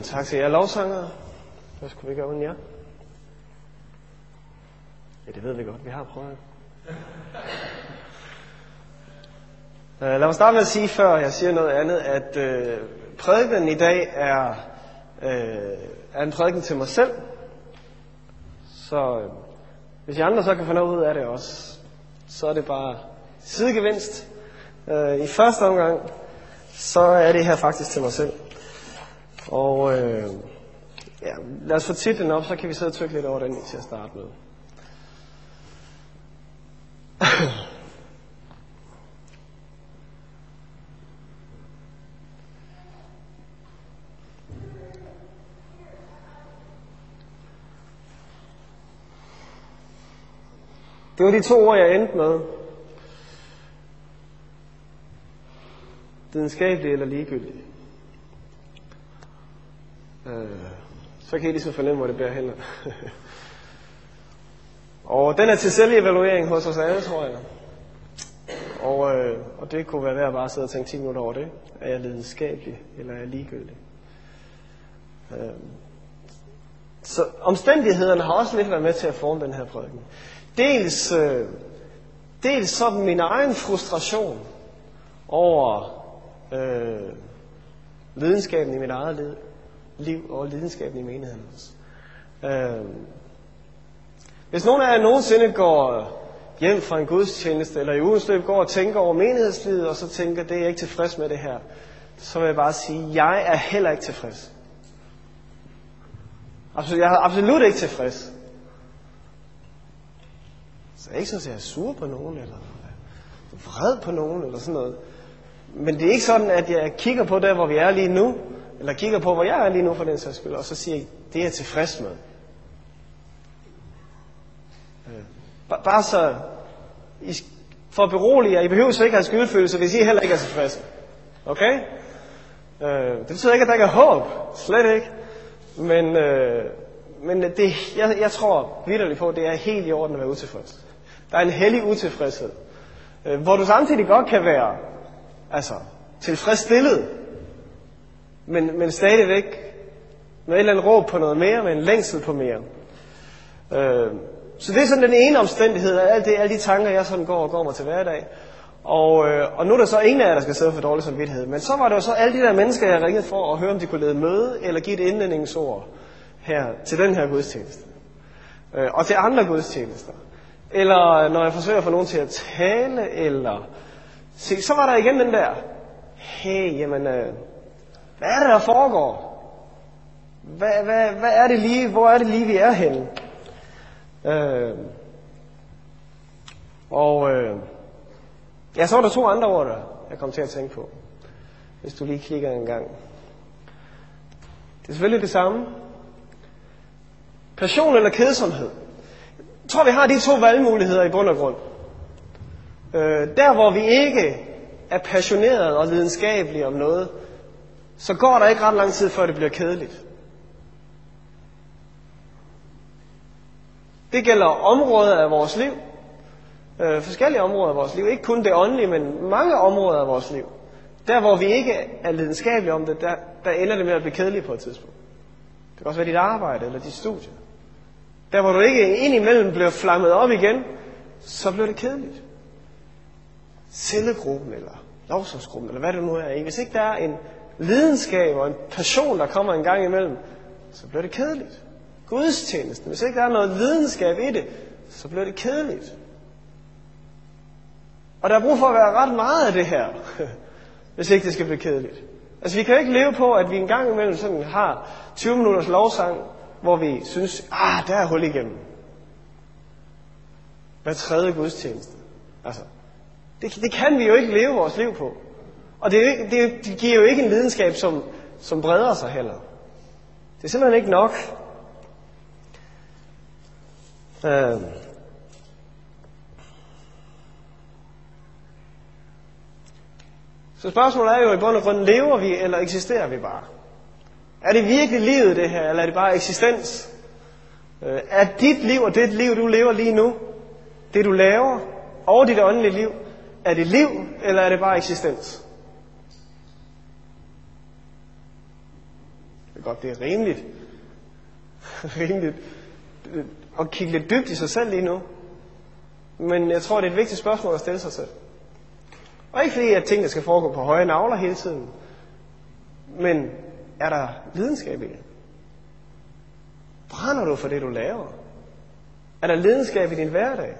Tak til jer lovsangere. Hvad skulle vi gøre uden jer? Ja, det ved vi godt. Vi har prøvet. Lad mig starte med at sige, før jeg siger noget andet, at prædikenen i dag er en prædiken til mig selv. Så hvis I andre så kan få noget ud af det også, så er det bare sidegevinst. I første omgang, så er det her faktisk til mig selv. Og ja, lad os få titlen op, så kan vi sidde og tykke lidt over den til at starte med. Det var de 2 ord, jeg endte med. Videnskabelig eller ligegyldig. Så kan I ligesom fornemme, hvor det bærer hen. Og den er til selvevaluering hos os alle, tror jeg. Og det kunne være værd at bare sidde og tænke 10 minutter over det. Er jeg lidenskabelig, eller er jeg ligegyldig? Så omstændighederne har også lidt været med til at forme den her prædiken. Dels sådan min egen frustration over lidenskaben i mit eget liv og lidenskaben i menigheden også. Hvis nogen af jer nogensinde går hjem fra en gudstjeneste, eller i ugens løb går og tænker over menighedslivet, og så tænker, det er jeg ikke tilfreds med det her, så vil jeg bare sige, jeg er heller ikke tilfreds. Jeg er absolut ikke tilfreds. Så jeg ikke synes, at jeg er sur på nogen, eller vred på nogen, eller sådan noget. Men det er ikke sådan, at jeg kigger på der, hvor vi er lige nu, eller kigger på, hvor jeg er lige nu for den sags skyld, og så siger jeg, det er jeg tilfreds med. Bare så, for at berolige jer, I behøver så ikke have skyldfølelse, hvis I heller ikke er tilfredse. Okay? Det betyder ikke, at der ikke er håb. Slet ikke. Men det, jeg tror vitterligt på, at det er helt i orden at være utilfreds. Der er en hellig utilfredshed, hvor du samtidig godt kan være tilfredsstillet, men stadigvæk med et eller andet råb på noget mere, med en længsel på mere. Så det er sådan den ene omstændighed af alle de tanker, jeg sådan går mig til hverdag. Og nu er der så ingen af jer, der skal sidde for dårlig samvittighed. Men så var der jo så alle de der mennesker, jeg ringede for at høre, om de kunne lede møde, eller give et indledningsord her til den her gudstjeneste. Og til andre gudstjenester. Eller når jeg forsøger at få nogen til at tale, eller... Se, så var der igen den der, hey, jamen, hvad er det, der foregår? Hvad er det lige, hvor er det lige, vi er henne? Ja, så var der 2 andre ord, der jeg kom til at tænke på, hvis du lige klikker en gang. Det er selvfølgelig det samme. Passion eller kedsomhed. Jeg tror, vi har de 2 valgmuligheder i bund og grund. Der, hvor vi ikke er passionerede og lidenskabelige om noget, så går der ikke ret lang tid, før det bliver kedeligt. Det gælder områder af vores liv. Forskellige områder af vores liv. Ikke kun det åndelige, men mange områder af vores liv. Der, hvor vi ikke er lidenskabelige om det, der ender det med at blive kedeligt på et tidspunkt. Det kan også være dit arbejde eller dit studie. Der, hvor du ikke indimellem bliver flammet op igen, så bliver det kedeligt. Cellegruppen eller lovsangsgruppen, eller hvad det nu er i. Hvis ikke der er en lidenskab og en passion, der kommer en gang imellem, så bliver det kedeligt. Gudstjenesten, hvis ikke der er noget lidenskab i det, så bliver det kedeligt. Og der er brug for at være ret meget af det her, hvis ikke det skal blive kedeligt. Altså vi kan ikke leve på, at vi en gang imellem sådan har 20 minutters lovsang, hvor vi synes, der er hul igennem. Hver 3. gudstjeneste. Altså, det kan vi jo ikke leve vores liv på. Og det giver jo ikke en lidenskab, som breder sig heller. Det er simpelthen ikke nok. Så spørgsmålet er jo i bund og grund, lever vi eller eksisterer vi bare? Er det virkelig livet det her, eller er det bare eksistens? Er dit liv og det liv, du lever lige nu, det du laver, og dit åndelige liv, er det liv, eller er det bare eksistens? Det er godt, det er rimeligt at kigge lidt dybt i sig selv lige nu. Men jeg tror, det er et vigtigt spørgsmål at stille sig selv. Og ikke fordi, at tingene skal foregå på høje nagler hele tiden. Men er der lidenskab i det? Brænder du for det, du laver? Er der lidenskab i din hverdag?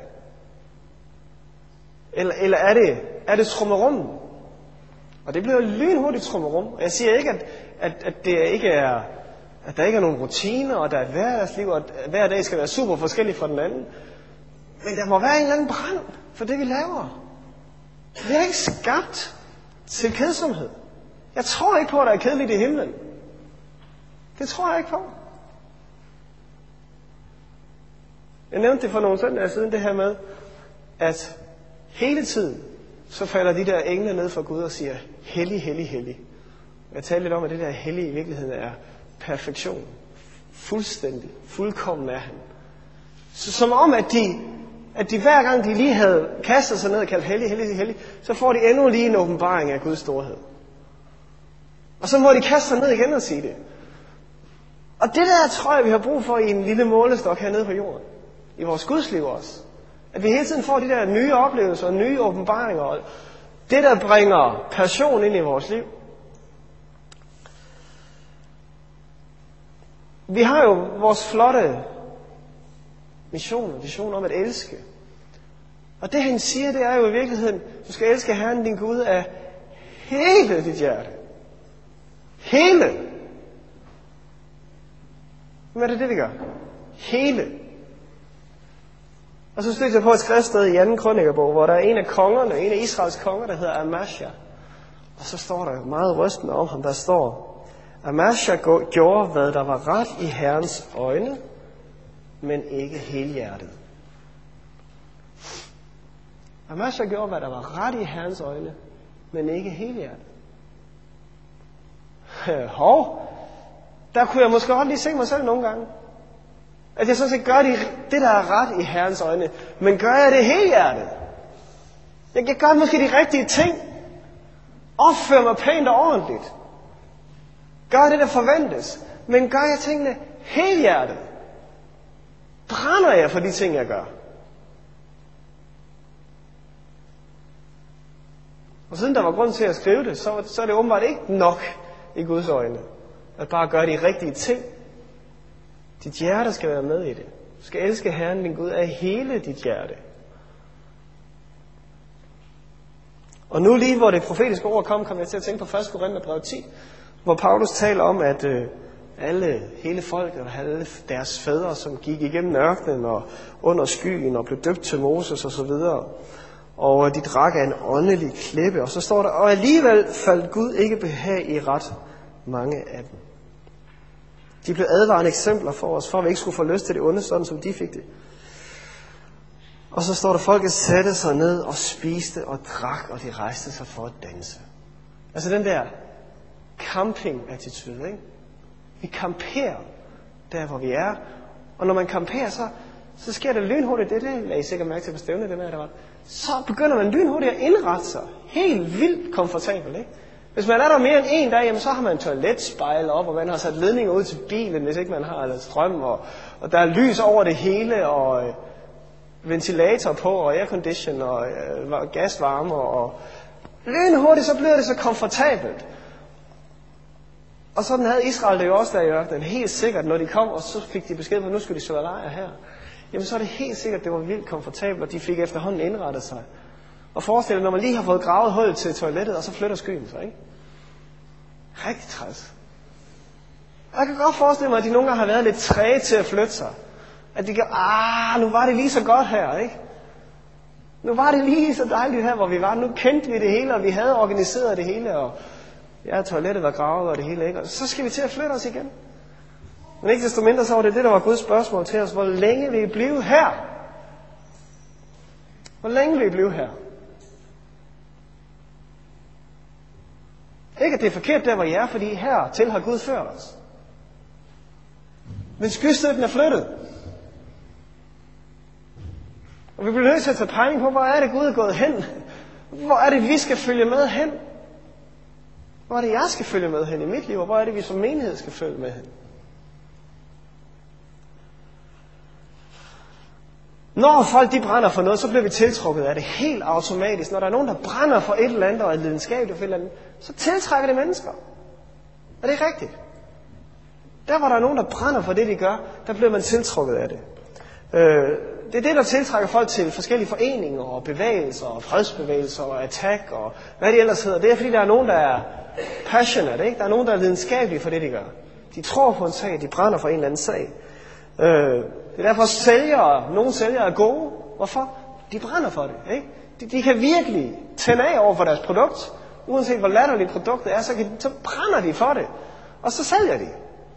Eller er det trummerum? Og det bliver lynhurtigt trummerum. Og jeg siger ikke, at det ikke er, at der ikke er nogen rutiner, og der er et hverdagsliv, og at hver dag skal være super forskellig fra den anden. Men der må være en eller anden brand for det, vi laver. Vi er ikke skabt til kedsomhed. Jeg tror ikke på, at der er kedeligt i himlen. Det tror jeg ikke på. Jeg nævnte det for nogle søndage siden, det her med, at hele tiden, så falder de der engle ned fra Gud og siger, hellig, hellig, hellig. Jeg talte lidt om, at det der hellige i virkeligheden er perfektion. Fuldstændig, fuldkommen er han. Så som om, at de hver gang de lige havde kastet sig ned og kaldt hellig, hellig, hellig, så får de endnu lige en åbenbaring af Guds storhed. Og så må de kaste sig ned igen og sige det. Og det der tror jeg, vi har brug for i en lille målestok hernede på jorden. I vores gudsliv også. At vi hele tiden får de der nye oplevelser og nye åbenbaringer. Og det der bringer passion ind i vores liv. Vi har jo vores flotte vision om at elske. Og det han siger, det er jo i virkeligheden, du skal elske Herren din Gud af hele dit hjerte. Hele. Hvad er det, vi gør? Hele. Og så støtter jeg på et skriftsted i 2. Krønikerbog, hvor der er en af kongerne, en af Israels konger, der hedder Amasja. Og så står der meget rystende om ham, der står, Amasja gjorde, hvad der var ret i Herrens øjne, men ikke helhjertet. Amasja gjorde, hvad der var ret i Herrens øjne, men ikke helhjertet. Der kunne jeg måske godt lige se mig selv nogle gange. At jeg sådan set gør det, der er ret i Herrens øjne. Men gør jeg det helhjertet? Jeg gør måske de rigtige ting. Opfører mig pænt og ordentligt. Gør det, der forventes. Men gør jeg tingene helhjertet? Brænder jeg for de ting, jeg gør? Og siden der var grund til at skrive det, så er det åbenbart ikke nok i Guds øjne. At bare gøre de rigtige ting. Dit hjerte skal være med i det. Du skal elske Herren din Gud af hele dit hjerte. Og nu lige hvor det profetiske ord kom jeg til at tænke på 1. Korintherbrev 10, hvor Paulus taler om, at hele folket og alle deres fædre, som gik igennem ørkenen og under skyen og blev døbt til Moses og så videre, og de drak af en åndelig klippe. Og så står der, og alligevel faldt Gud ikke behag i ret mange af dem. De blev advarende eksempler for os, for at vi ikke skulle få lyst til det onde, sådan som de fik det. Og så står der, folket satte sig ned og spiste og drak, og de rejste sig for at danse. Altså den der camping-attitude, ikke? Vi camperer der, hvor vi er. Og når man camperer, så sker det lynhurtigt. Det lagde I sikkert mærke til på stævnet, der var. Så begynder man lynhurtigt at indrette sig. Helt vildt komfortabelt, ikke? Hvis man er der mere end en dag, jamen, så har man toiletspejl op, og man har sat ledninger ud til bilen, hvis ikke man har strøm, og der er lys over det hele, og ventilator på, og aircondition, og gasvarme, og lynhurtigt, så bliver det så komfortabelt. Og sådan havde Israel det jo også der i ørkenen. Helt sikkert, når de kom, og så fik de besked på, at nu skulle de slå lejr her. Jamen så er det helt sikkert, at det var vildt komfortabelt, og de fik efterhånden indrettet sig. Og forestil dig, når man lige har fået gravet hul til toilettet, og så flytter skyen sig, ikke? Rigtig træls. Og jeg kan godt forestille mig, at de nogle gange har været lidt træge til at flytte sig. At de kan, nu var det lige så godt her, ikke? Nu var det lige så dejligt her, hvor vi var. Nu kendte vi det hele, og vi havde organiseret det hele, og toilettet var gravet og det hele, ikke? Og så skal vi til at flytte os igen. Men ikke desto mindre, så var det, der var Guds spørgsmål til os. Hvor længe vil I blive her? Hvor længe vil I blive her? Ikke at det er forkert der, hvor I er, fordi hertil har Gud ført os. Men skystøtten er flyttet. Og vi bliver nødt til at tage pejling på, hvor er det Gud er gået hen? Hvor er det, vi skal følge med hen? Hvor er det, jeg skal følge med hen i mit liv, og hvor er det, vi som menighed skal følge med hen? Når folk de brænder for noget, så bliver vi tiltrukket af det helt automatisk. Når der er nogen, der brænder for et eller andet, og er lidenskabeligt for et eller andet, så tiltrækker det mennesker. Er det ikke rigtigt? Der, hvor der er nogen, der brænder for det, de gør, der bliver man tiltrukket af det. Det er det, der tiltrækker folk til forskellige foreninger og bevægelser og fredsbevægelser og attack og hvad det ellers hedder. Det er, fordi der er nogen, der er passionate, ikke? Der er nogen, der er lidenskabelige for det, de gør. De tror på en sag, de brænder for en eller anden sag. Det er derfor nogle sælgere er gode. Hvorfor? De brænder for det, ikke? De kan virkelig tænde af over for deres produkt. Uanset hvor latterligt produktet er, så brænder de for det. Og så sælger de.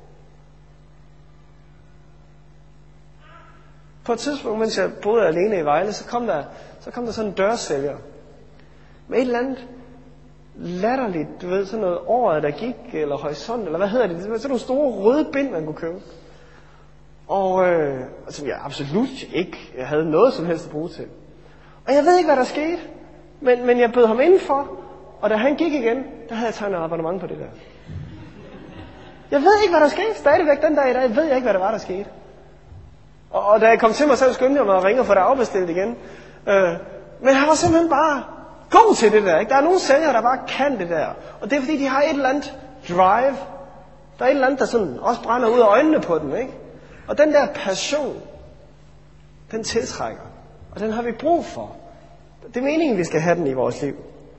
På et tidspunkt, mens jeg boede alene i Vejle, så kom der sådan en dørsælger. Med et eller andet latterligt, du ved, sådan noget året, der gik, eller horisont, eller hvad hedder det? Det var sådan nogle store røde bind, man kunne købe. Og som jeg absolut ikke havde noget som helst at bruge til. Og jeg ved ikke, hvad der skete, men jeg bød ham indenfor, og da han gik igen, der havde jeg tegnet abonnement på det der. Jeg ved ikke, hvad der skete. Stadigvæk den dag i dag ved jeg ikke, hvad der var, der skete. Og da jeg kom til mig selv, skyndte jeg mig at ringe og få det afbestilt igen. Men han var simpelthen bare god til det der. Ikke? Der er nogle sælgere, der bare kan det der. Og det er fordi, de har et eller andet drive. Der er et eller andet, der sådan også brænder ud af øjnene på dem. Ikke? Og den der passion, den tiltrækker. Og den har vi brug for. Det er meningen, vi skal have den i vores liv.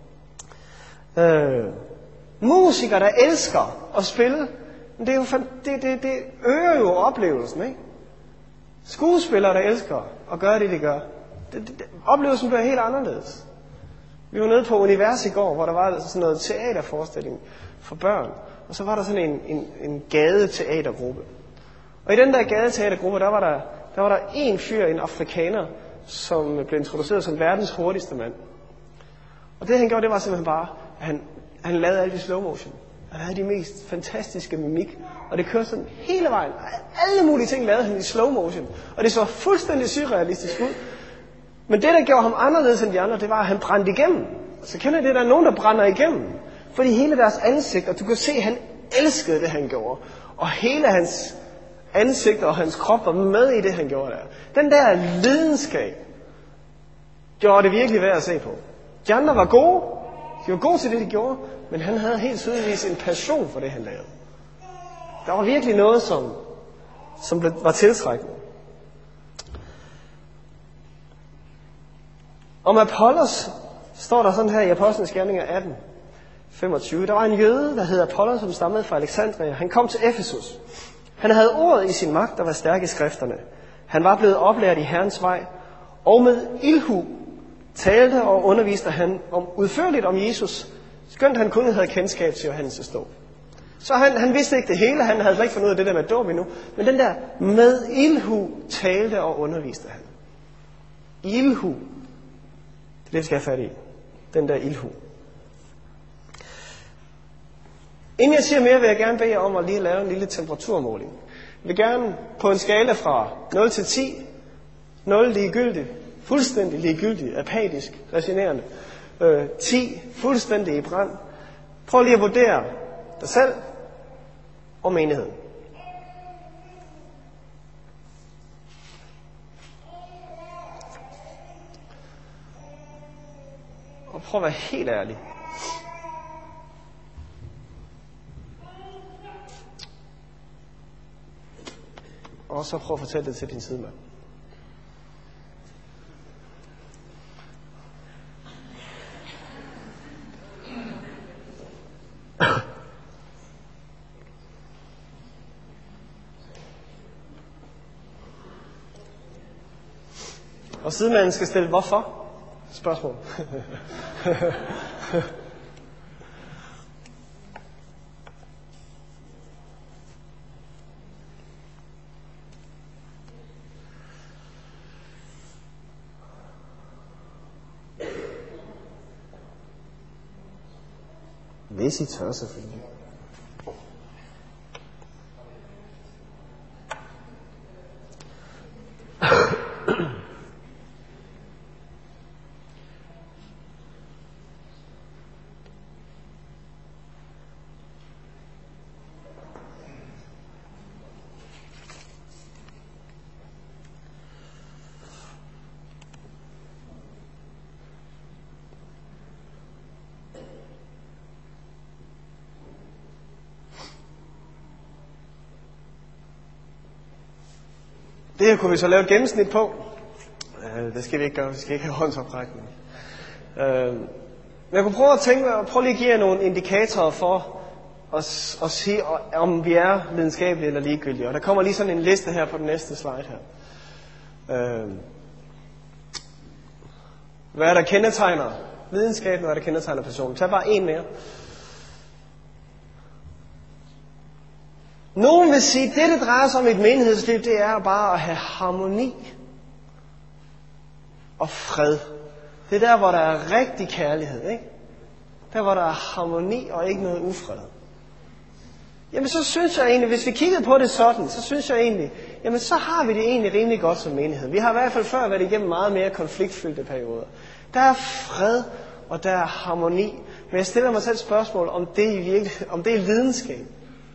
Musikere, der elsker at spille, det øger jo oplevelsen, ikke? Skuespillere, der elsker at gøre det, de gør. Oplevelsen bliver helt anderledes. Vi var nede på Univers i går, hvor der var sådan noget teaterforestilling for børn. Og så var der sådan en gadeteatergruppe. Og i den der gadeteatergruppe, der var der en fyr, en afrikaner, som blev introduceret som verdens hurtigste mand. Og det han gjorde, det var simpelthen bare, at han lavede alt i slow motion. Han havde de mest fantastiske mimik. Og det kørte sådan hele vejen. Alle mulige ting lavede han i slow motion. Og det så fuldstændig surrealistisk ud. Men det, der gjorde ham anderledes end de andre, det var, at han brændte igennem. Så kender I det, der er nogen, der brænder igennem. Fordi hele deres ansigt, og du kan se, at han elskede det, han gjorde. Og hele hans ansigt og hans krop var med i det, han gjorde der. Den der lidenskab gjorde det virkelig værd at se på. De andre var gode. De var gode til det, de gjorde. Men han havde helt tydeligvis en passion for det, han lavede. Der var virkelig noget, som var tiltrækkende. Om Apollos står der sådan her i Apostlenes Gerninger 18:25. Der var en jøde, der hed Apollos, som stammede fra Alexandria. Han kom til Efesus. Han havde ordet i sin magt, der var stærk i skrifterne. Han var blevet oplært i Herrens vej, og med ildhu talte og underviste han udførligt om Jesus, skønt han kun havde kendskab til Johannes' dåb. Så han vidste ikke det hele, han havde slet ikke fundet ud af det der med dåb endnu, men den der med ildhu talte og underviste han. Ildhu, det er det, vi skal have fat i. Den der ildhu. Inden jeg siger mere, vil jeg gerne bede jer om at lige lave en lille temperaturmåling. Jeg vil gerne på en skala fra 0 til 10, 0 ligegyldigt, fuldstændig ligegyldigt, apatisk, resignerende, 10 fuldstændig i brand. Prøv lige at vurdere dig selv og menigheden. Og prøv at være helt ærlig. Og så prøv at fortælle det til din sidemand. Og sidemanden skal stille hvorfor? Spørgsmål. Hvis I tør, selvfølgelig. Det her kunne vi så lave et gennemsnit på. Det skal vi ikke gøre, vi skal ikke have håndsoprækning. Men jeg kunne prøve lige at give jer nogle indikatorer for at sige, om vi er videnskabelige eller ligegyldige. Og der kommer lige sådan en liste her på den næste slide her. Hvad er der kendetegner videnskaben, og hvad er der kendetegner personen? Tag bare en mere. Nogen vil sige, at det drejer sig om et menighedsliv, det er bare at have harmoni og fred. Det er der, hvor der er rigtig kærlighed, ikke? Der, hvor der er harmoni og ikke noget ufred. Jamen, så synes jeg egentlig, hvis vi kiggede på det sådan, så synes jeg egentlig, jamen, så har vi det egentlig rimelig godt som menighed. Vi har i hvert fald før været igennem meget mere konfliktfyldte perioder. Der er fred, og der er harmoni. Men jeg stiller mig selv spørgsmål, om det er lidenskab.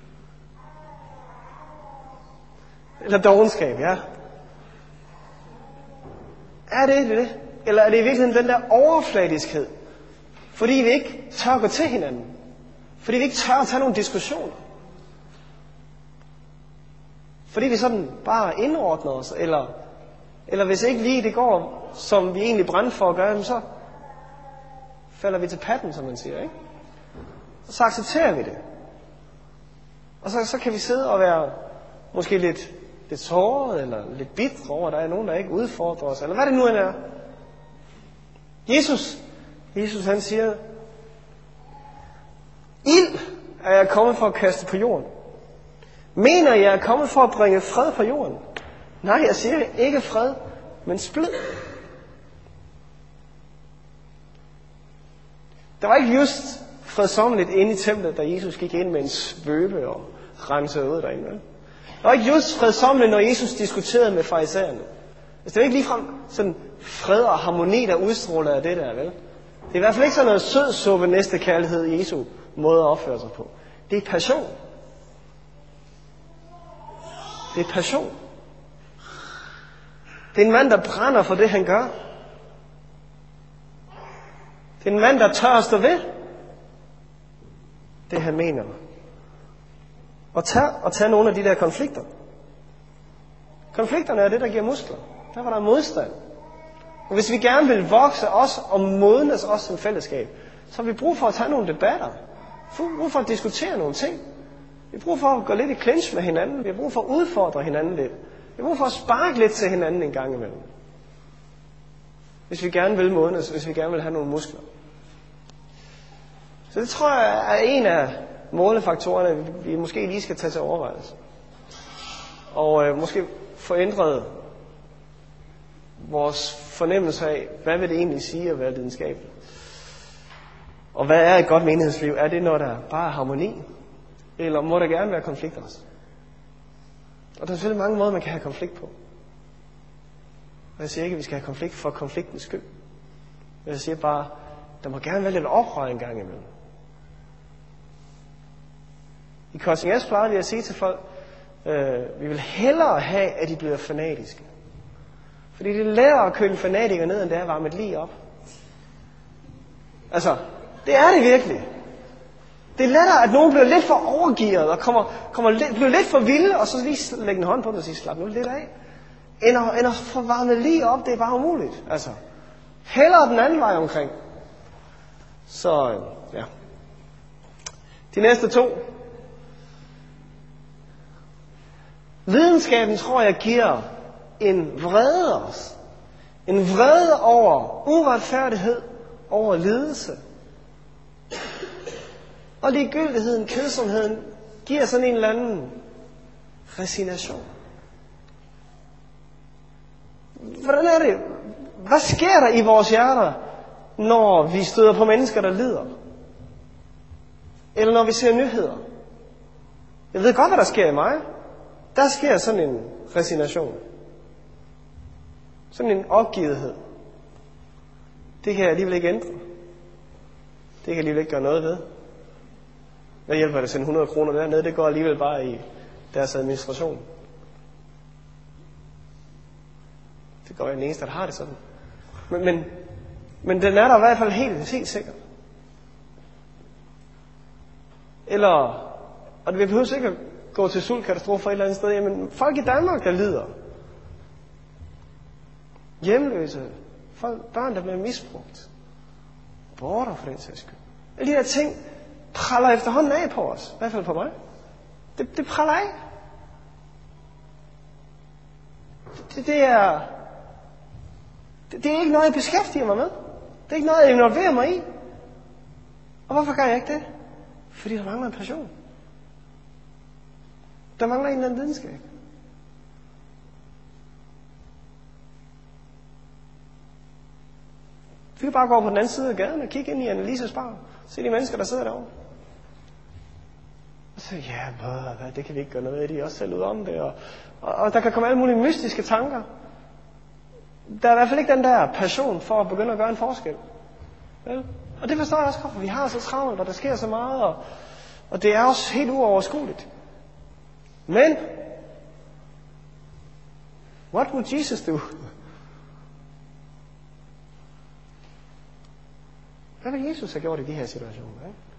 Eller dovenskab, ja. Er det? Eller er det i virkeligheden den der overfladiskhed? Fordi vi ikke tør gå til hinanden. Fordi vi ikke tør at tage nogle diskussioner. Fordi vi sådan bare indordner os. Eller hvis ikke lige det går, som vi egentlig brænder for at gøre, så falder vi til patten, som man siger, ikke? Og så accepterer vi det. Og så kan vi sidde og være måske lidt såret, eller lidt bitre over, at der er nogen, der ikke udfordrer os, eller hvad det nu end er. Jesus han siger, ild er jeg kommet for at kaste på jorden. Mener jeg er kommet for at bringe fred på jorden? Nej, jeg siger ikke fred, men splid. Der var ikke just fredsommeligt inde i templet, da Jesus gik ind med en svøbe og rensede ud derinde. Der var ikke just fredsommeligt, når Jesus diskuterede med farisæerne. Det var ikke ligefrem sådan fred og harmoni, der udstråler af det der, vel? Det er i hvert fald ikke sådan noget sødsuppe næste kærlighed Jesu måde at opføre sig på. Det er passion. Det er passion. Det er en mand, der brænder for det, han gør. Det er en mand, der tør at stå ved det, han mener. Og tage nogle af de der konflikter. Konflikterne er det, der giver muskler. Der var der modstand. Og hvis vi gerne vil vokse os og modnes os som fællesskab, så har vi brug for at tage nogle debatter. Vi har brug for at diskutere nogle ting. Vi har brug for at gå lidt i clinch med hinanden. Vi har brug for at udfordre hinanden lidt. Vi har brug for at sparke lidt til hinanden en gang imellem. Hvis vi gerne vil modnes, hvis vi gerne vil have nogle muskler. Så det tror jeg er en af målefaktorerne, vi måske lige skal tage til overvejelse. Og måske få ændret vores fornemmelse af, hvad vil det egentlig sige at være lidenskabelig? Og hvad er et godt menighedsliv? Er det, når der bare er harmoni? Eller må der gerne være konflikt også? Og der er selvfølgelig mange måder, man kan have konflikt på. Og jeg siger ikke, at vi skal have konflikt for konfliktens skyld. Men jeg siger bare, der må gerne være lidt oprør en gang imellem. I Korsing S plejede vi at sige til folk, vi vil hellere have, at de bliver fanatiske. Fordi det er lettere at køle fanatikere ned, end det er at varme et lig op. Altså, det er det virkelig. Det er lettere, at nogen bliver lidt for overgearet og bliver lidt for vilde, og så lige lægge en hånd på dem og sige, slap nu lidt af. End at få varmet lige op, det er bare umuligt. Altså, hellere den anden vej omkring. Så, ja. De næste to. Videnskaben, tror jeg, giver en vrede os. En vrede over uretfærdighed, over lidelse. Og ligegyldigheden, kedsomheden, giver sådan en eller anden resignation. Hvordan er det? Hvad sker der i vores hjerter, når vi støder på mennesker, der lider? Eller når vi ser nyheder? Jeg ved godt, hvad der sker i mig. Der sker sådan en resignation. Sådan en opgivethed. Det kan jeg alligevel ikke ændre. Det kan jeg alligevel ikke gøre noget ved. Hvad hjælper det at sende 100 kroner dernede? Det går alligevel bare i deres administration. Det går jeg den eneste, der har det sådan. Men den er der i hvert fald helt sikkert. Eller, og vi behøver ikke at gå til sultkatastrofer et eller andet sted. Jamen, folk i Danmark, der lider. hjemløse, folk, børn, der bliver misbrugt, border for den sags skyld. Alle de her ting praller efterhånden af på os, i hvert fald på mig. Det praller af. Det er ikke noget, jeg beskæftiger mig med. Det er ikke noget, jeg involverer mig i. Og hvorfor gør jeg ikke det? Fordi der mangler en passion. Der mangler en eller anden lidenskab. Vi kan bare gå over på den anden side af gaden og kigge ind i Annelises bar. Se de mennesker, der sidder derovre. Og så det kan vi ikke gøre noget af. De er også selv ud om det. Og der kan komme alle mulige mystiske tanker. Der er i hvert fald ikke den der passion for at begynde at gøre en forskel. Ja? Og det forstår jeg også godt, for vi har så travlt, og der sker så meget. Og det er også helt uoverskueligt. Men, what would Jesus do? Hvad vil Jesus have gjort i de her situationer?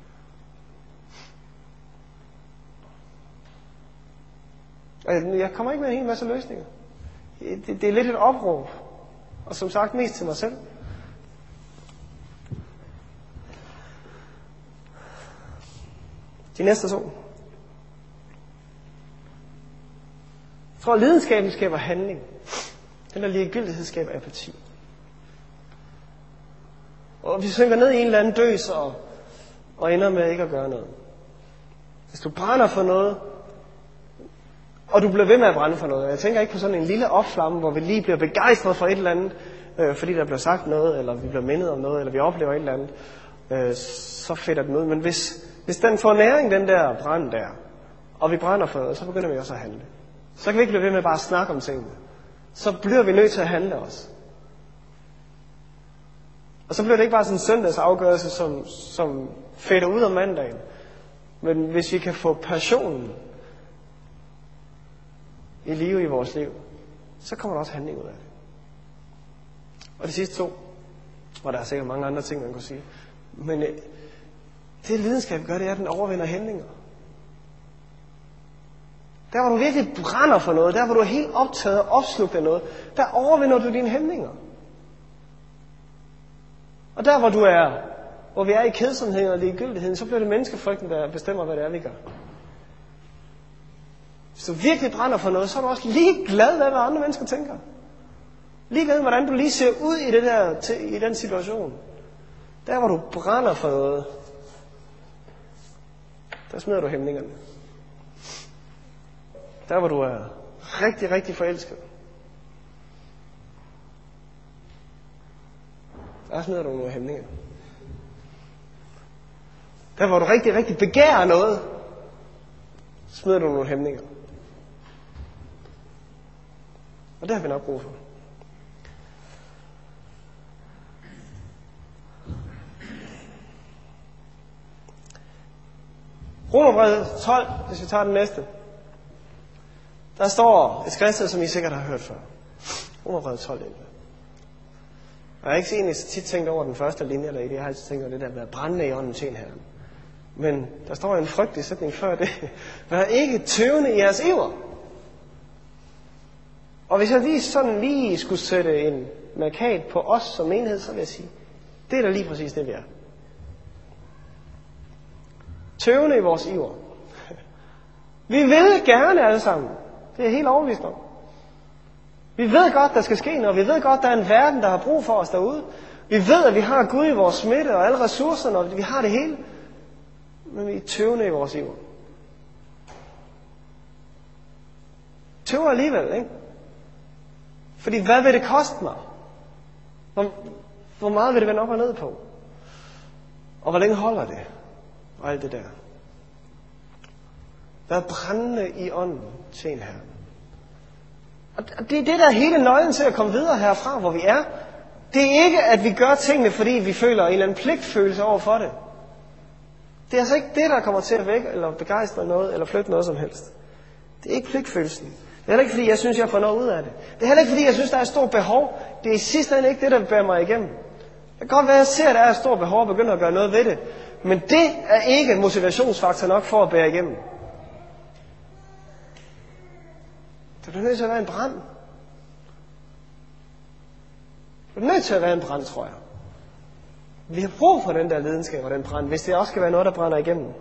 Ikke? Jeg kommer ikke med en hel masse løsninger. Det er lidt et opråb. Og som sagt, mest til mig selv. De næste to. Jeg tror, at lidenskaben skaber handling. Den der ligegyldighed skaber apati. Og vi synker ned i en eller anden døs og ender med ikke at gøre noget. Hvis du brænder for noget, og du bliver ved med at brænde for noget. Jeg tænker ikke på sådan en lille opflamme, hvor vi lige bliver begejstret for et eller andet, fordi der bliver sagt noget, eller vi bliver mindet om noget, eller vi oplever et eller andet. Så fedter den ud. Men hvis den får næring, den der brand der, og vi brænder for noget, så begynder vi også at handle. Så kan vi ikke blive ved med bare at snakke om tingene. Så bliver vi nødt til at handle også. Og så bliver det ikke bare sådan en søndagsafgørelse, som fætter ud om mandagen. Men hvis vi kan få passionen i live i vores liv, så kommer der også handling ud af det. Og de sidste to, og der er sikkert mange andre ting, man kunne sige, men det lidenskab gør, det er, at den overvinder handlinger. Der hvor du virkelig brænder for noget, der hvor du er helt optaget og opslugt af noget, der overvinder du dine hæmninger. Og der hvor vi er i kedsomheden og ligegyldigheden, så bliver det menneskefrygten, der bestemmer, hvad det er, vi gør. Hvis du virkelig brænder for noget, så er du også ligeglad med, hvad andre mennesker tænker. Ligeglad med, hvordan du lige ser ud i den situation. Der hvor du brænder for noget, der smider du hæmningerne. Der hvor du er rigtig, rigtig forelsket, der smider du nogle hæmninger. Der hvor du rigtig, rigtig begærer noget, smider du nogle hæmninger. Og det har vi nok brug for. Romerbrevet 12, hvis vi tager den næste. Der står et skriftsted, som I sikkert har hørt før. Romerbrevet 12, 11. Jeg har ikke egentlig så tit tænkt over den første linje der i det. Jeg har altid tænkt over det der med at brænde i ånden til en herre. Men der står en frygtelig sætning før det. Vær ikke tøvende i jeres iver. Og hvis jeg lige skulle sætte en markat på os som menighed, så vil jeg sige, det er da lige præcis det, vi er. Tøvende i vores iver. Vi vil gerne alle sammen. Det er helt overbevist om. Vi ved godt, der skal ske noget. Vi ved godt, der er en verden, der har brug for os derude. Vi ved, at vi har Gud i vores smitte og alle ressourcerne, og vi har det hele. Men vi er tøvende i vores iver. Tøver alligevel, ikke? Fordi hvad vil det koste mig? Hvor meget vil det vende op og ned på? Og hvor længe holder det? Og alt det der. Vær brændende i ånden til en herre. Og det er det, der er hele nøglen til at komme videre herfra, hvor vi er. Det er ikke, at vi gør tingene, fordi vi føler en eller anden pligtfølelse over for det. Det er altså ikke det, der kommer til at vække, eller begejstre noget, eller flytte noget som helst. Det er ikke pligtfølelsen. Det er heller ikke, fordi jeg synes, jeg får noget ud af det. Det er heller ikke, fordi jeg synes, der er et stort behov. Det er i sidste ende ikke det, der bærer mig igennem. Det kan godt være, at jeg ser, at der er et stort behov og begynder at gøre noget ved det. Men det er ikke motivationsfaktor nok for at bære igennem. Det bliver nødt til at være en brand. For det er nødt til at være en brand, tror jeg. Vi har brug for den der lidenskab og den brand, hvis det også skal være noget, der brænder igennem.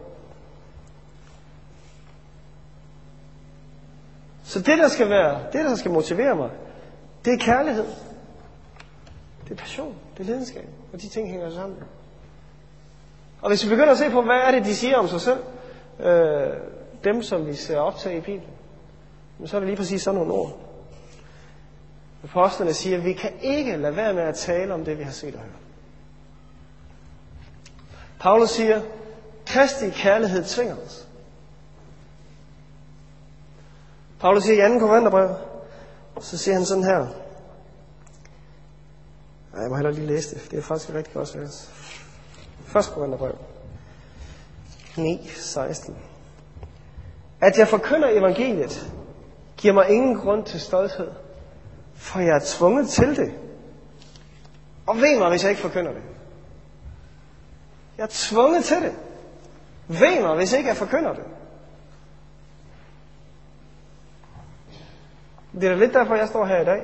Så det, der skal motivere mig, det er kærlighed. Det er passion, det er lidenskab, og de ting hænger sammen. Og hvis vi begynder at se på, hvad er det, de siger om sig selv, dem, som vi ser optage i Bibelen, så er det lige præcis sådan nogle ord. Apostlene siger, at vi kan ikke lade være med at tale om det, vi har set og hørt. Paulus siger, Kristi kærlighed tvinger os. Paulus siger i 2. Korintherbrev, så siger han sådan her. Jeg må hellere lige læse det, for det er faktisk et rigtig godt vers. 1. Korintherbrev 9:16. At jeg forkynder evangeliet, giver mig ingen grund til stolthed, for jeg er tvunget til det. Og ved mig, hvis jeg ikke forkynder det. Jeg er tvunget til det. Ved mig, hvis ikke jeg forkynder det. Det er da lidt derfor, jeg står her i dag.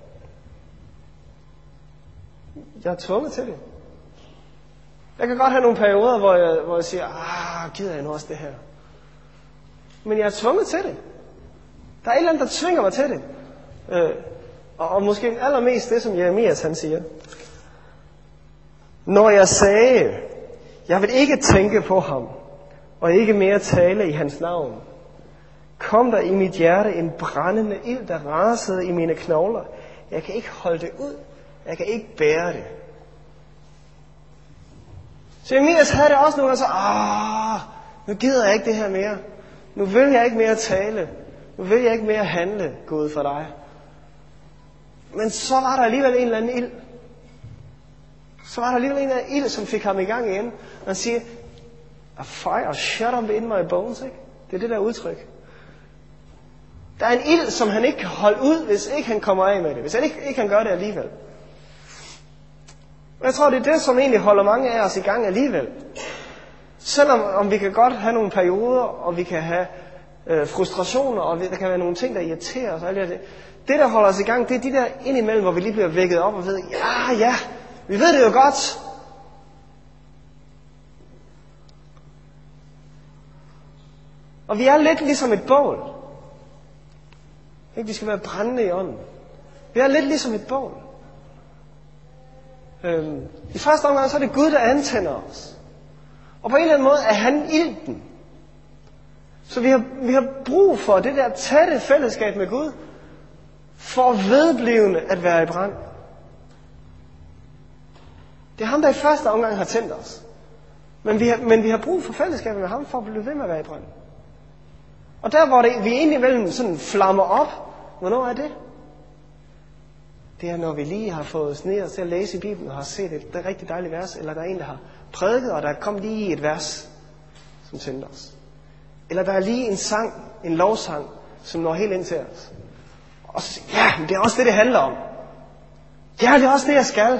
Jeg er tvunget til det. Jeg kan godt have nogle perioder, hvor jeg siger, gider jeg nu også det her? Men jeg er tvunget til det. Der er et eller andet, der tvinger mig til det. Og måske allermest det, som Jeremias han siger. Når jeg sagde, jeg vil ikke tænke på ham, og ikke mere tale i hans navn, kom der i mit hjerte en brændende ild, der rasede i mine knogler. Jeg kan ikke holde det ud. Jeg kan ikke bære det. Så Jeremias havde det også nogle gange så, nu gider jeg ikke det her mere. Nu vil jeg ikke mere tale. Nu vil jeg ikke mere handle, Gud, for dig. Men så var der alligevel en eller anden ild. Så var der alligevel en eller anden ild, som fik ham i gang igen. Og han siger, a fire shut up in my bones, ikke? Det er det der udtryk. Der er en ild, som han ikke kan holde ud, hvis ikke han kommer af med det. Hvis han ikke kan gøre det alligevel. Og jeg tror, det er det, som egentlig holder mange af os i gang alligevel. Selvom vi kan godt have nogle perioder, og vi kan have frustrationer, og der kan være nogle ting, der irriterer os. Og alt det. Det, der holder os i gang, det er de der indimellem, hvor vi lige bliver vækket op og ved, ja, vi ved det jo godt. Og vi er lidt ligesom et bål. Ikke? Vi skal være brændende i ånden. Vi er lidt ligesom et bål. I første omgang, så er det Gud, der antænder os. Og på en eller anden måde er han ilden. Så vi har brug for det der tætte fællesskab med Gud, for vedblivende at være i brand. Det er ham, der i første omgang har tændt os. Men vi har brug for fællesskabet med ham, for at blive ved med at være i brand. Og der, hvor vi indimellem sådan flammer op, hvornår er det? Det er, når vi lige har fået snedet os til at læse i Bibelen, og har set et rigtig dejligt vers, eller der er en, der har prædiket, og der kom lige et vers, som tænder os. Eller der er lige en sang, en lovsang, som når helt ind til os. Og så siger men det er også det handler om. Ja, det er også det, jeg skal.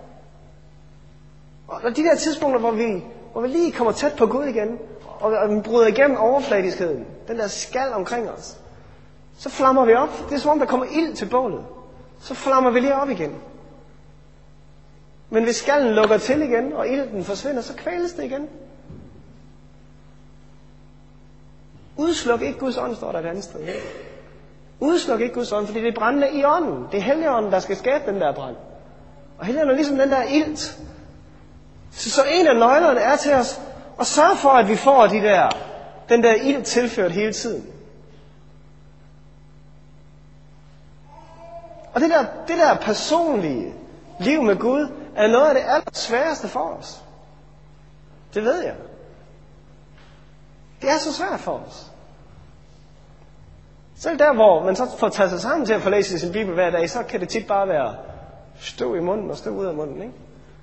Og de der tidspunkter, hvor vi lige kommer tæt på Gud igen, og vi bryder igennem overfladiskheden, den der skal omkring os, så flammer vi op. Det er som om, der kommer ild til bålet. Så flammer vi lige op igen. Men hvis skallen lukker til igen, og ilden forsvinder, så kvæles det igen. Udsluk ikke Guds ånd, står der et andet sted. Udsluk ikke Guds ånd, fordi det er brændende i ånden. Det er Helligånden, der skal skabe den der brand. Og Helligånden er ligesom den der ilt. Så en af nøglerne er til os at sørge for, at vi får den der ild tilført hele tiden. Og det der personlige liv med Gud er noget af det allersværeste for os. Det ved jeg. Det er så svært for os. Selv der, hvor man så får taget sig sammen til at få læst sin Bibel hver dag, så kan det tit bare være støv i munden og støv ud af munden, ikke?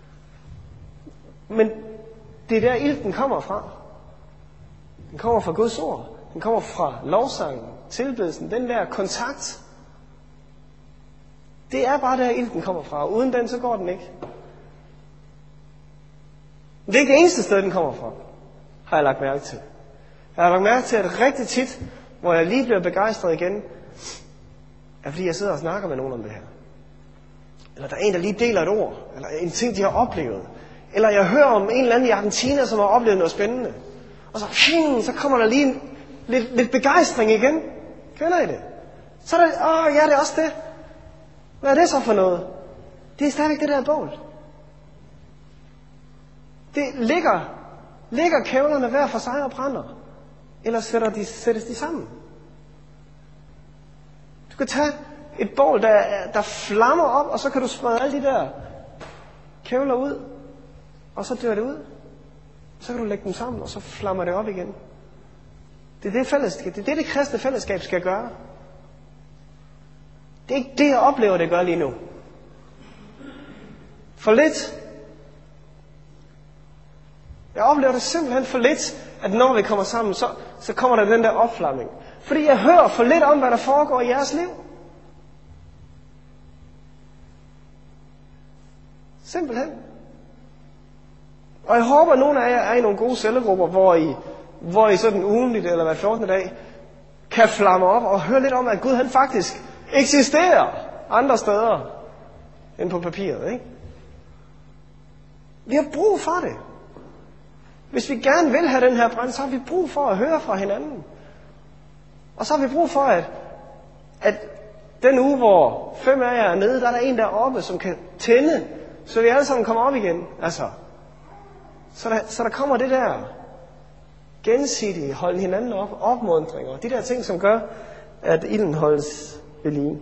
Men det er der ilden kommer fra. Den kommer fra Guds ord. Den kommer fra lovsangen, tilbedelsen, den der kontakt. Det er bare der ilden kommer fra. Uden den, så går den ikke. Det er ikke det eneste sted, den kommer fra, har jeg lagt mærke til. Jeg har lagt mærke til, at rigtig tit, hvor jeg lige bliver begejstret igen, er fordi jeg sidder og snakker med nogen om det her. Eller der er en, der lige deler et ord. Eller en ting, de har oplevet. Eller jeg hører om en eller anden i Argentina, som har oplevet noget spændende. Og så kommer der lige lidt begejstring igen. Kender I det? Så er der, ja, det er også det. Hvad er det så for noget? Det er stadigvæk det der bål. Det ligger kævlerne hver for sig og brænder. Eller sættes de sammen? Du kan tage et bål, der flammer op, og så kan du sprede alle de der kævler ud, og så dør det ud. Så kan du lægge dem sammen, og så flammer det op igen. Det er det kristne fællesskab skal gøre. Det er ikke det, jeg oplever, det gør lige nu. For lidt. Jeg oplever det simpelthen for lidt, at når vi kommer sammen, så kommer der den der opflamning. Fordi jeg hører for lidt om, hvad der foregår i jeres liv. Simpelthen. Og jeg håber, at nogle af jer er i nogle gode cellegrupper, hvor I sådan ugenligt eller hver 14. dag kan flamme op og høre lidt om, at Gud han faktisk eksisterer andre steder end på papiret. Ikke? Vi har brug for det. Hvis vi gerne vil have den her brand, så har vi brug for at høre fra hinanden. Og så har vi brug for, at den uge, hvor 5 af jer er nede, der er der en deroppe, som kan tænde, så vi alle sammen kommer op igen. Altså, så der kommer det der gensidige holde hinanden op, opmuntringer, de der ting, som gør, at ilden holdes ved lige.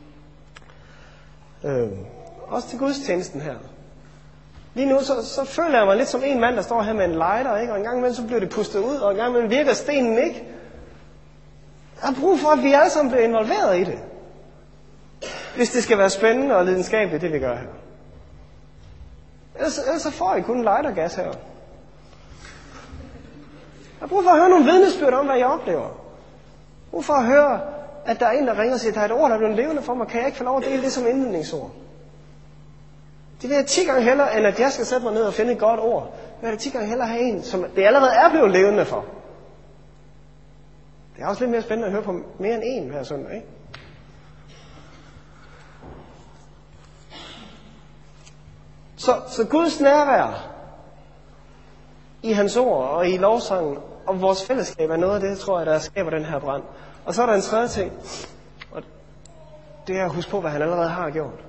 Også til gudstjenesten her. Lige nu, så føler jeg mig lidt som en mand, der står her med en lighter, ikke? Og en gang imellem, så bliver det pustet ud, og en gang imellem virker stenen ikke. Jeg har brug for, at vi alle sammen bliver involveret i det. Hvis det skal være spændende og lidenskabeligt, det vi gør her. Ellers så får I kun lightergas her. Jeg har brug for at høre nogle vidnesbyrd om, hvad jeg oplever. Jeg har brug for at høre, at der er en, der ringer og siger, at der er et ord, der er blevet levende for mig. Kan jeg ikke få lov at dele det som indledningsord? Det vil jeg 10 gange hellere, end at jeg skal sætte mig ned og finde et godt ord. Det vil jeg 10 gange hellere have en, som det allerede er blevet levende for. Det er også lidt mere spændende at høre på mere end en hver søndag, ikke? Så Guds nærvær i hans ord og i lovsangen og vores fællesskab er noget af det, tror jeg, der skaber den her brand. Og så er der en tredje ting, og det er at huske på, hvad han allerede har gjort.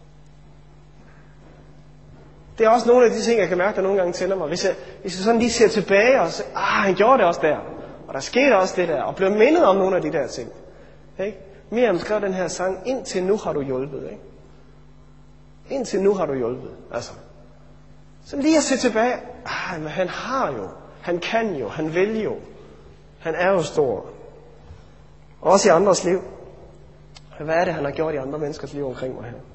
Det er også nogle af de ting, jeg kan mærke, der nogle gange tænder mig. Hvis jeg sådan lige ser tilbage og siger, han gjorde det også der, og der skete også det der, og bliver mindet om nogle af de der ting. Ikke? Miriam skrev den her sang, indtil nu har du hjulpet. Ikke? Indtil nu har du hjulpet. Altså. Så lige at se tilbage, men han har jo, han kan jo, han vil jo, han er jo stor. Også i andres liv. Hvad er det, han har gjort i andre menneskers liv omkring mig her?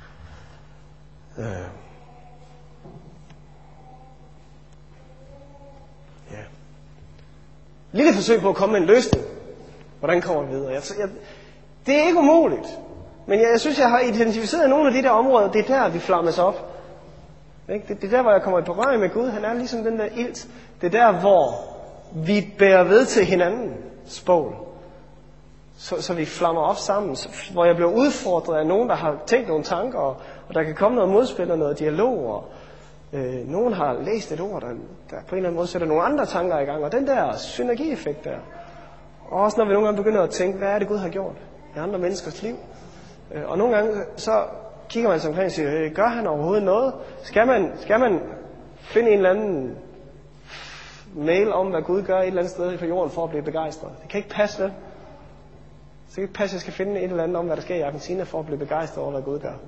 Ja. Lille forsøg på at komme med en løsning. Hvordan kommer vi videre? Det er ikke umuligt. Men jeg synes, jeg har identificeret nogle af de der områder. Det er der, vi flammes op. Det er der, hvor jeg kommer i berøring med Gud. Han er ligesom den der ilt. Det er der, hvor vi bærer ved til hinandens bål. Så vi flammer op sammen. Hvor jeg bliver udfordret af nogen, der har tænkt nogle tanker. Og der kan komme noget modspil og noget dialog. Og nogen har læst et ord, der på en eller anden måde sætter nogle andre tanker i gang. Og den der synergieffekt der. Og også når vi nogle gange begynder at tænke, hvad er det Gud har gjort i andre menneskers liv? Og nogle gange så kigger man sig omkring og siger, gør han overhovedet noget? Skal man finde en eller anden mail om, hvad Gud gør et eller andet sted på jorden for at blive begejstret? Det kan ikke passe, vel? Så det kan ikke passe, at jeg skal finde et eller andet om, hvad der sker i Argentina for at blive begejstret over, hvad Gud gør.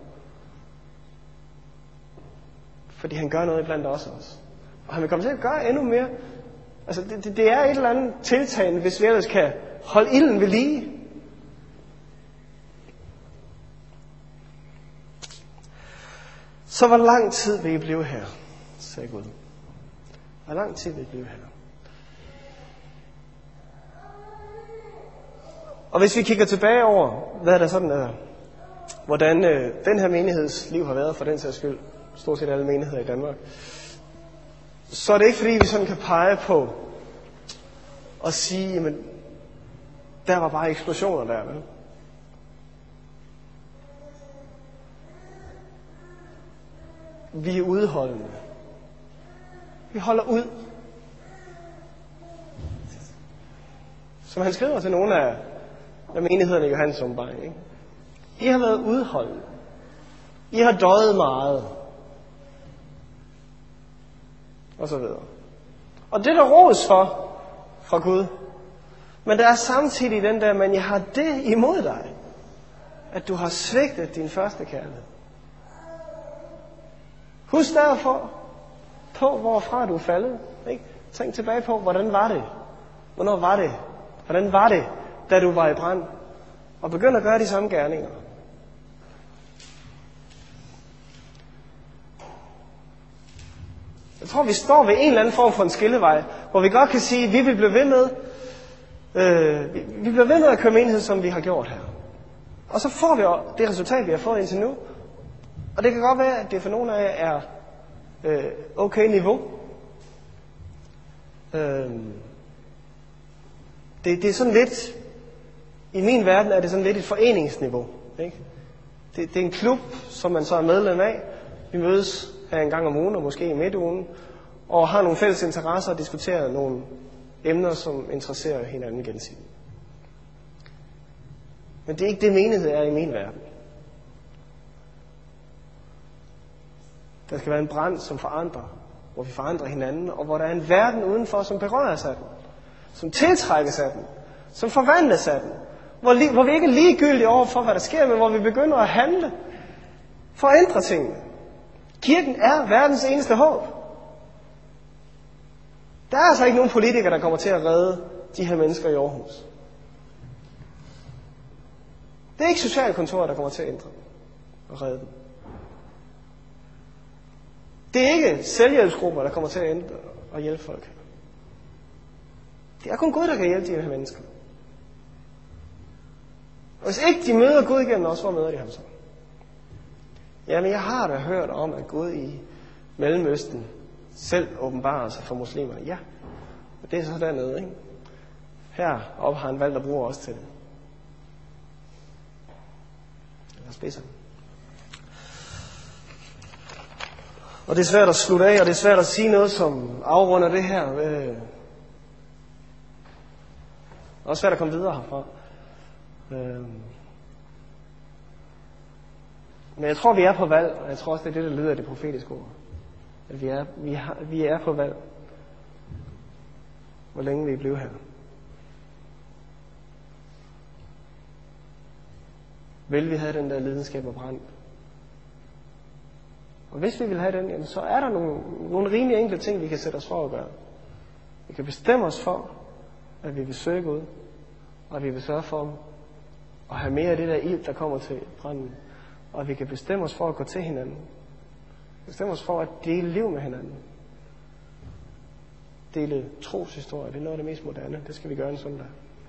Fordi han gør noget iblandt os også. Og han vil komme til at gøre endnu mere. Altså det er et eller andet tiltagende, hvis vi ellers kan holde ilden ved lige. Så hvor lang tid vil I blive her, sagde Gud. Hvor lang tid vil I blive her? Og hvis vi kigger tilbage over, hvad der sådan er, hvordan den her menigheds liv har været for den sags skyld, stort set alle menigheder i Danmark, så er det ikke fordi, vi sådan kan pege på og sige, jamen, der var bare eksplosioner der, vel? vi er udholdende. Vi holder ud. Som han skriver til nogle af menighederne i Johannes åbenbaring, ikke? I har været udholdende. I har døjet meget. Og så videre. Og det der ros for fra Gud. Men der er samtidig den der, men jeg har det imod dig, at du har svigtet din første kærlighed. Husk derfor på, hvorfra du er faldet. Ikke? Tænk tilbage på, hvordan var det? Hvornår var det? Hvordan var det, da du var i brand? Og begynd at gøre de samme gerninger. Jeg tror, vi står ved en eller anden form for en skillevej, hvor vi godt kan sige, at vi vil blive ved med, vi bliver ved med at køre menighed, som vi har gjort her. Og så får vi det resultat, vi har fået indtil nu. Og det kan godt være, at det for nogle af jer er okay niveau. Det er sådan lidt, i min verden er det sådan lidt et foreningsniveau. Ikke? Det er en klub, som man så er medlem af. Vi mødes her en gang om ugen, og måske i midtugen, og har nogle fælles interesser og diskuterer nogle emner, som interesserer hinanden gensidigt. Men det er ikke det, menighed er i min verden. Der skal være en brand, som forandrer, hvor vi forandrer hinanden, og hvor der er en verden udenfor, som berøres af den, som tiltrækkes af den, som forvandles af den, hvor vi ikke er ligegyldige over for, hvad der sker, men hvor vi begynder at handle for at ændre tingene. Kirken er verdens eneste håb. Der er altså ikke nogen politikere, der kommer til at redde de her mennesker i Aarhus. Det er ikke socialkontoret, der kommer til at ændre dem og redde dem. Det er ikke selvhjælpsgrupper, der kommer til at ændre og hjælpe folk. Det er kun Gud, der kan hjælpe de her mennesker. Og hvis ikke de møder Gud igennem os, hvor møder de ham så? Jamen, jeg har da hørt om, at Gud i Mellemøsten selv åbenbarer sig for muslimer. Ja, og det er så dernede, ikke? Heroppe har han valgt at bruge os til det. Lad os bede sammen. Og det er svært at slutte af, og det er svært at sige noget, som afrunder det her. Det er også svært at komme videre herfra. Men jeg tror, vi er på valg, og jeg tror også, det er det, der lyder af det profetiske ord. At vi er på valg. Hvor længe vi bliver her. Vil vi have den der lidenskab og brand? Og hvis vi vil have den, jamen, så er der nogle rimelig enkle ting, vi kan sætte os for at gøre. Vi kan bestemme os for, at vi vil søge Gud, og at vi vil sørge for at have mere af det der ild, der kommer til branden. Og vi kan bestemme os for at gå til hinanden. Bestemme os for at dele liv med hinanden. Dele troshistorie, det er noget af det mest moderne. Det skal vi gøre en søndag.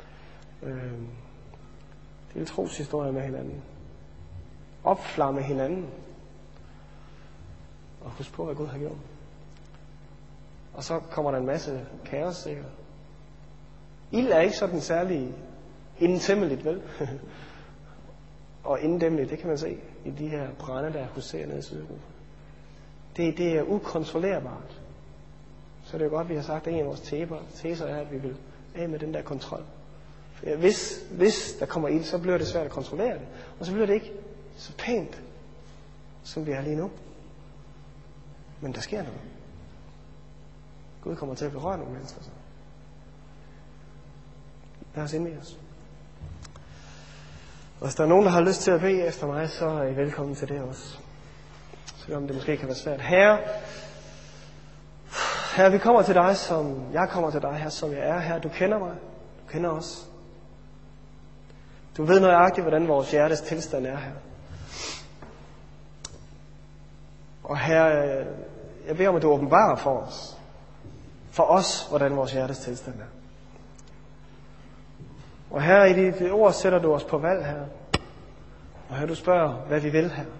Dele troshistorie med hinanden. Opflamme hinanden. Og husk på, hvad Gud har gjort. Og så kommer der en masse kaos, sikkert. Ild er ikke sådan særlig indtæmmeligt, vel? Og inddæmmeligt, det kan man se i de her brænde, der huserer nede i Sydeuropa. Det er ukontrollerbart. Så det er jo godt, vi har sagt, at en af vores teser er, at vi vil af med den der kontrol. For hvis der kommer ild, så bliver det svært at kontrollere det. Og så bliver det ikke så pænt, som vi er lige nu. Men der sker noget. Gud kommer til at berøre nogle mennesker. Så. Lad os indvige os. Og hvis der er nogen, der har lyst til at bede efter mig, så er I velkommen til det også. Selvom det måske kan være svært. Herre, vi kommer til dig, som jeg kommer til dig her, som jeg er her. Du kender mig. Du kender os. Du ved nøjagtigt, hvordan vores hjertes tilstand er her. Og Herre, jeg beder om, at du åbenbarer for os, hvordan vores hjertes tilstand er. Og Herre, i dit ord sætter du os på valg her. Og Herre, du spørger, hvad vi vil her.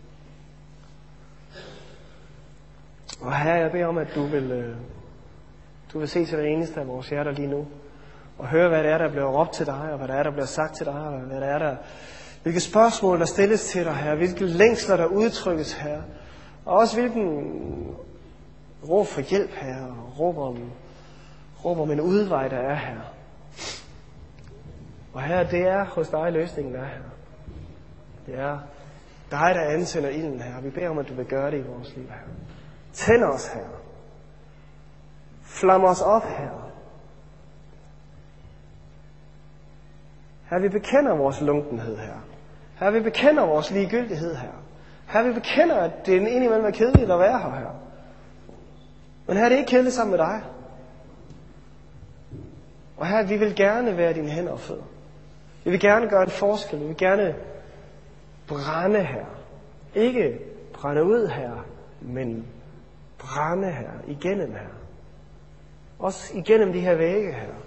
Og Herre, jeg beder om, at du vil se til det eneste af vores hjerter lige nu. Og høre, hvad det er, der bliver råbt til dig, og hvad det er, der bliver sagt til dig, og hvad det er, hvilke spørgsmål, der stilles til dig, Herre. Hvilke længsler, der udtrykkes, Herre. Og også hvilken råb for hjælp, Herre, og råb om en udvej, der er her. Og Herre, det er hos dig løsningen er her. Det er dig, der antænder ilden, Herre. Vi beder om, at du vil gøre det i vores liv, Herre. Tænd os, Herre. Flam os op, Herre. Herre, vi bekender vores lunkenhed, Herre. Herre, vi bekender vores ligegyldighed, Herre. Herre, vi bekender, at det indimellem er kedeligt at være her, Herre. Men Herre, det er ikke kedeligt sammen med dig. Og Herre, vi vil gerne være dine hænder og fødder. Vi vil gerne gøre en forskel. Vi vil gerne brænde, Herre. Ikke brænde ud, Herre, men brænde, Herre, igennem, Herre. Også igennem de her vægge, Herre.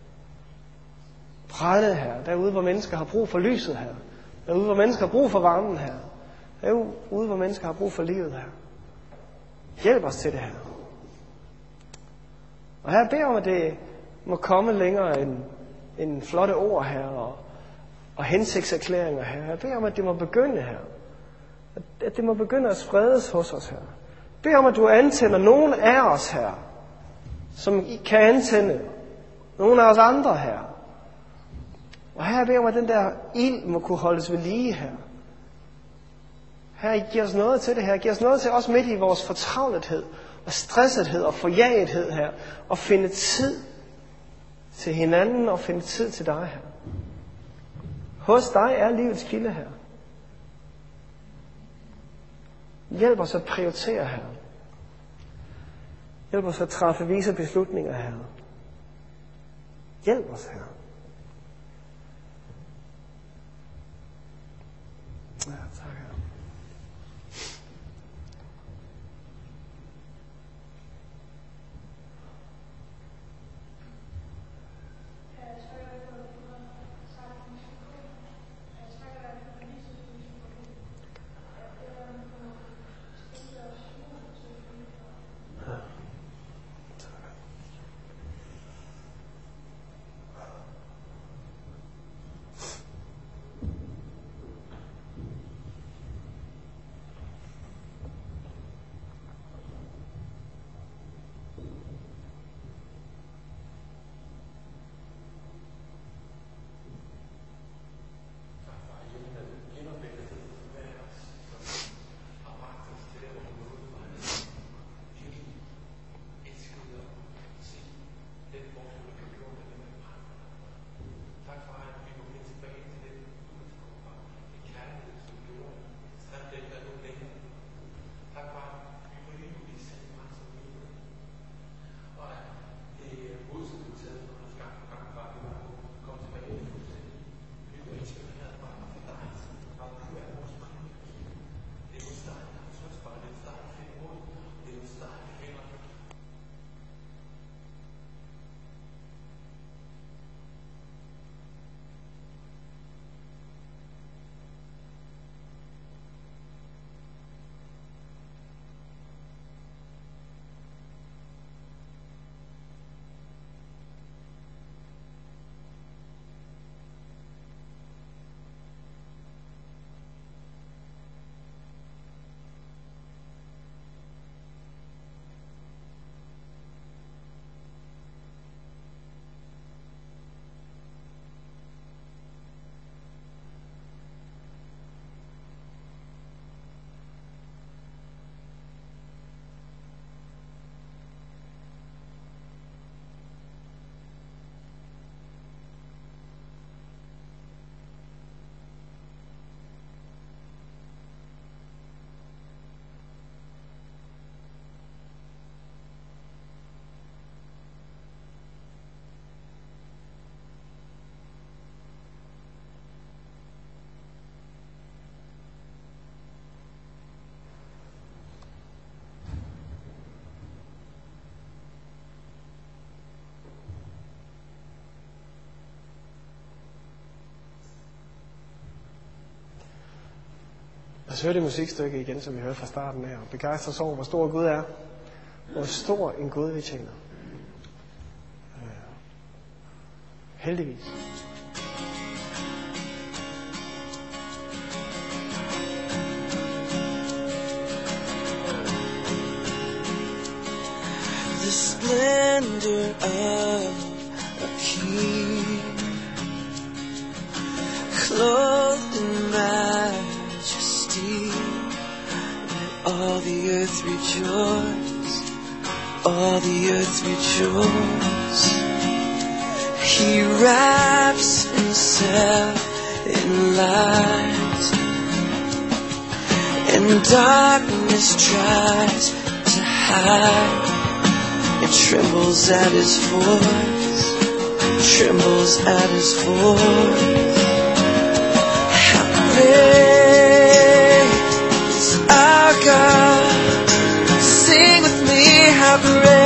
Brænde, Herre, derude, hvor mennesker har brug for lyset, Herre. Derude, hvor mennesker har brug for varmen, Herre. Derude, hvor mennesker har brug for livet, Herre. Hjælp os til det, Herre. Og Herre, beder om, at det må komme længere end flotte ord, Herre, og hensigtserklæringer, Herre. Jeg beder om, at det må begynde, Herre. At det må begynde at spredes hos os, Herre. Jeg beder om, at du antænder nogen af os, Herre, som kan antænde nogen af os andre, Herre. Og Herre, jeg beder om, at den der ild må kunne holdes ved lige, Herre. Herre, giv os noget til det her. Giv os noget til os midt i vores fortravlethed og stressethed og forjagethed, her. Og finde tid til hinanden og finde tid til dig, her. Hos dig er livets kilde, her. Hjælp os at prioritere, her. Hjælp os at træffe vise beslutninger, her. Hjælp os, her. Ja, tak, her. Lad os høre det musikstykke igen, som vi hørte fra starten af, og begejstres over, hvor stor Gud er. Hvor stor en Gud vi tjener. Heldigvis. the splendor of a king, clothed in majesty. Let all the earth rejoice, all the earth rejoice. He wraps himself in light, and darkness tries to hide. It trembles at his voice, trembles at his voice. How great is our God? Sing with me, how great